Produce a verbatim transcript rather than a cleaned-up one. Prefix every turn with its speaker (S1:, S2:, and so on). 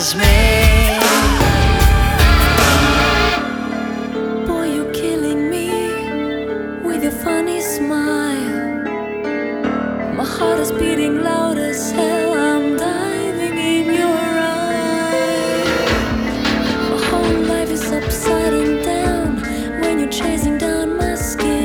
S1: as me.
S2: Boy, you're killing me with your funny smile. My heart is beating loud as hell.